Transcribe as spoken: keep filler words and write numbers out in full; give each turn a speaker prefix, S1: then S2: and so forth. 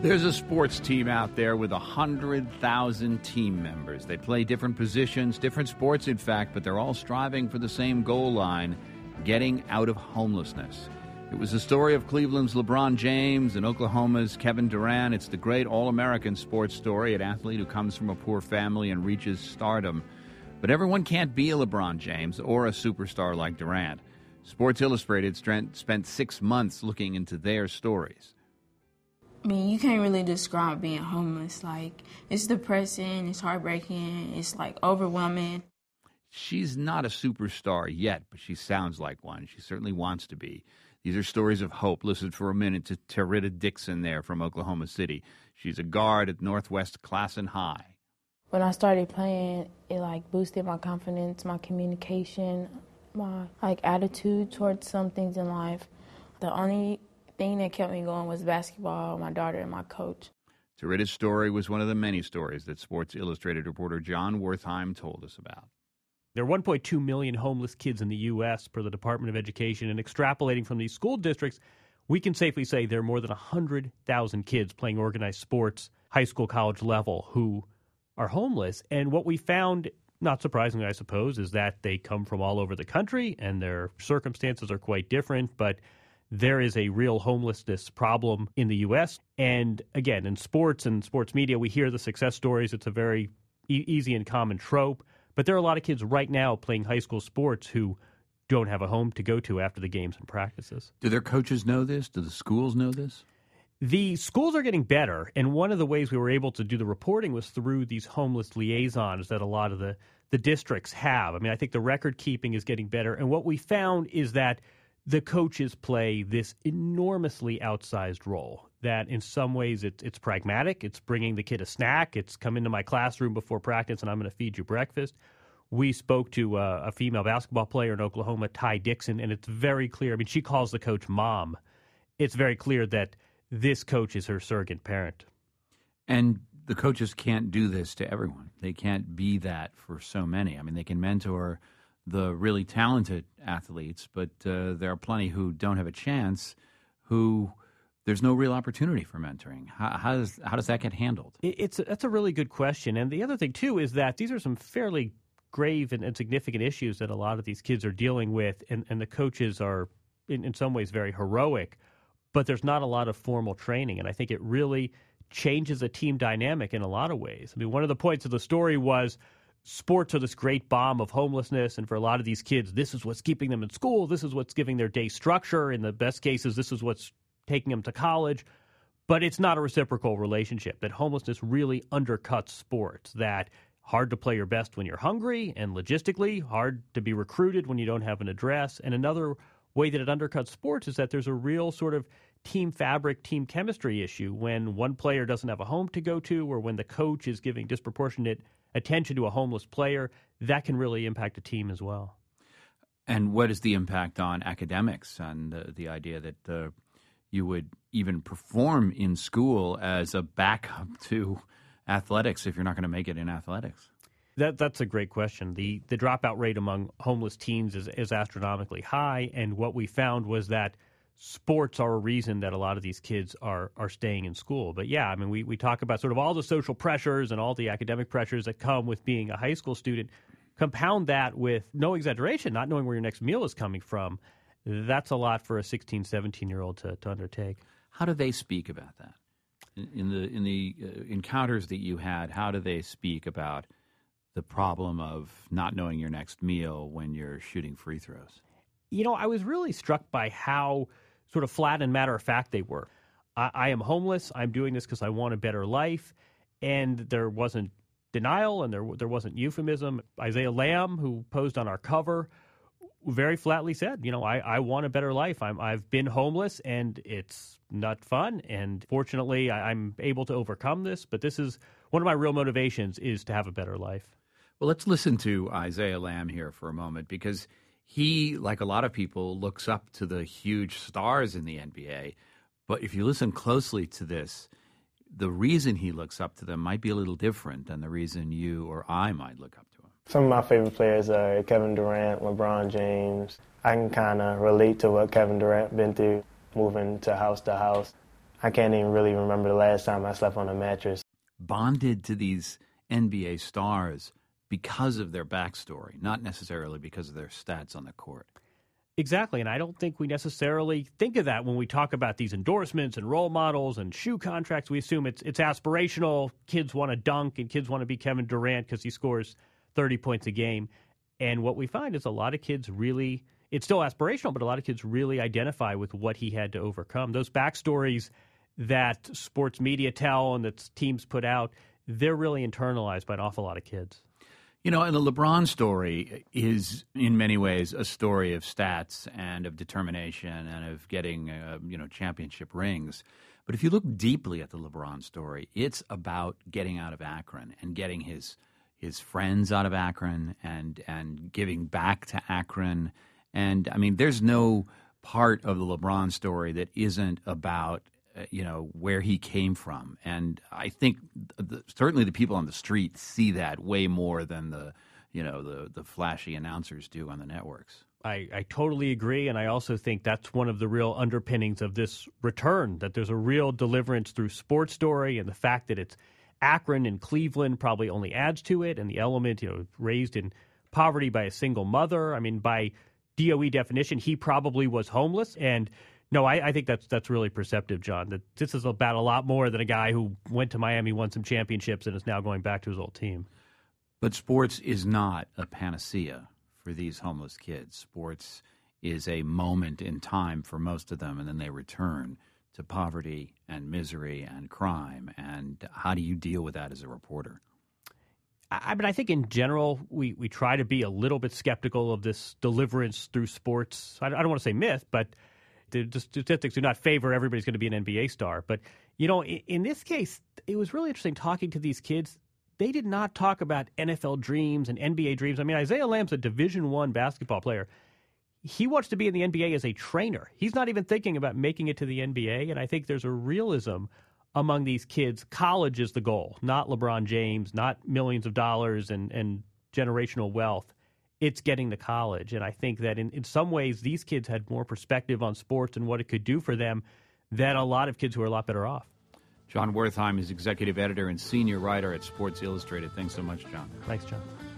S1: There's a sports team out there with one hundred thousand team members. They play different positions, different sports, in fact, but they're all striving for the same goal line, getting out of homelessness. It was the story of Cleveland's LeBron James and Oklahoma's Kevin Durant. It's the great All-American sports story, an athlete who comes from a poor family and reaches stardom. But everyone can't be a LeBron James or a superstar like Durant. Sports Illustrated spent six months looking into their stories.
S2: I mean, you can't really describe being homeless. Like, it's depressing, it's heartbreaking, it's, like, overwhelming.
S1: She's not a superstar yet, but she sounds like one. She certainly wants to be. These are stories of hope. Listen for a minute to Terita Dixon there from Oklahoma City. She's a guard at Northwest Classen High.
S3: When I started playing, it, like, boosted my confidence, my communication, my, like, attitude towards some things in life. The only thing that kept me going was basketball, my daughter, and my coach.
S1: Terita's story was one of the many stories that Sports Illustrated reporter John Wertheim told us about.
S4: There are one point two million homeless kids in the U S per the Department of Education, and extrapolating from these school districts, we can safely say there are more than one hundred thousand kids playing organized sports, high school, college level, who are homeless. And what we found, not surprisingly, I suppose, is that they come from all over the country, and their circumstances are quite different, but there is a real homelessness problem in the U S. And again, in sports and sports media, we hear the success stories. It's a very e- easy and common trope. But there are a lot of kids right now playing high school sports who don't have a home to go to after the games and practices.
S1: Do their coaches know this? Do the schools know this?
S4: The schools are getting better, and one of the ways we were able to do the reporting was through these homeless liaisons that a lot of the, the districts have. I mean, I think the record keeping is getting better, and what we found is that the coaches play this enormously outsized role, that in some ways it, it's pragmatic. It's bringing the kid a snack. It's come into my classroom before practice, and I'm going to feed you breakfast. We spoke to uh, a female basketball player in Oklahoma, Ty Dixon, and it's very clear. I mean, she calls the coach mom. It's very clear that this coach is her surrogate parent.
S1: And the coaches can't do this to everyone. They can't be that for so many. I mean, they can mentor the really talented athletes, but uh, there are plenty who don't have a chance, who there's no real opportunity for mentoring. How, how does how does that get handled?
S4: It's a, that's a really good question. And the other thing, too, is that these are some fairly grave and, and significant issues that a lot of these kids are dealing with, and, and the coaches are, in, in some ways, very heroic, but there's not a lot of formal training, and I think it really changes a team dynamic in a lot of ways. I mean, one of the points of the story was sports are this great bomb of homelessness, and for a lot of these kids, this is what's keeping them in school, this is what's giving their day structure, in the best cases, this is what's taking them to college, but it's not a reciprocal relationship, that homelessness really undercuts sports, that hard to play your best when you're hungry, and logistically, hard to be recruited when you don't have an address, and another way that it undercuts sports is that there's a real sort of team fabric, team chemistry issue when one player doesn't have a home to go to, or when the coach is giving disproportionate attention to a homeless player. That can really impact a team as well.
S1: And what is the impact on academics and uh, the idea that uh, you would even perform in school as a backup to athletics if you're not going to make it in athletics?
S4: That that's a great question. The the dropout rate among homeless teens is, is astronomically high, and what we found was that sports are a reason that a lot of these kids are are staying in school. But yeah, I mean, we, we talk about sort of all the social pressures and all the academic pressures that come with being a high school student. Compound that with, no exaggeration, not knowing where your next meal is coming from. That's a lot for a sixteen, seventeen-year-old to, to undertake.
S1: How do they speak about that? In, in the in the uh, encounters that you had, how do they speak about the problem of not knowing your next meal when you're shooting free throws?
S4: You know, I was really struck by how sort of flat and matter-of-fact they were. I, I am homeless. I'm doing this because I want a better life. And there wasn't denial, and there there wasn't euphemism. Isaiah Lamb, who posed on our cover, very flatly said, you know, I, I want a better life. I'm, I've been homeless, and it's not fun. And fortunately, I, I'm able to overcome this. But this is one of my real motivations, is to have a better life.
S1: Well, let's listen to Isaiah Lamb here for a moment, because he, like a lot of people, looks up to the huge stars in the N B A. But if you listen closely to this, the reason he looks up to them might be a little different than the reason you or I might look up to him.
S5: Some of my favorite players are Kevin Durant, LeBron James. I can kind of relate to what Kevin Durant been through, moving to house to house. I can't even really remember the last time I slept on a mattress.
S1: Bonded to these N B A stars because of their backstory, not necessarily because of their stats on the court.
S4: Exactly, and I don't think we necessarily think of that when we talk about these endorsements and role models and shoe contracts. We assume it's it's aspirational. Kids want to dunk, and kids want to be Kevin Durant because he scores thirty points a game. And what we find is a lot of kids really, it's still aspirational, but a lot of kids really identify with what he had to overcome. Those backstories that sports media tell and that teams put out, they're really internalized by an awful lot of kids.
S1: You know, and the LeBron story is in many ways a story of stats and of determination and of getting, uh, you know, championship rings. But if you look deeply at the LeBron story, it's about getting out of Akron and getting his his friends out of Akron and and giving back to Akron. And, I mean, there's no part of the LeBron story that isn't about Uh, you know, where he came from. And I think the, certainly the people on the street see that way more than the, you know, the, the flashy announcers do on the networks.
S4: I, I totally agree, and I also think that's one of the real underpinnings of this return, that there's a real deliverance through sports story, and the fact that it's Akron and Cleveland probably only adds to it, and the element, you know, raised in poverty by a single mother. I mean, by D O E definition, he probably was homeless, and No, I, I think that's that's really perceptive, John, that this is about a lot more than a guy who went to Miami, won some championships, and is now going back to his old team.
S1: But sports is not a panacea for these homeless kids. Sports is a moment in time for most of them, and then they return to poverty and misery and crime. And how do you deal with that as a reporter?
S4: I mean, I think in general, we, we try to be a little bit skeptical of this deliverance through sports. I, I don't want to say myth, but the statistics do not favor everybody's going to be an N B A star. But, you know, in, in this case, it was really interesting talking to these kids. They did not talk about N F L dreams and N B A dreams. I mean, Isaiah Lamb's a Division One basketball player. He wants to be in the N B A as a trainer. He's not even thinking about making it to the N B A. And I think there's a realism among these kids. College is the goal, not LeBron James, not millions of dollars and, and generational wealth. It's getting to college. And I think that in, in some ways, these kids had more perspective on sports and what it could do for them than a lot of kids who are a lot better off.
S1: John Wertheim is executive editor and senior writer at Sports Illustrated. Thanks so much, John.
S4: Thanks, John.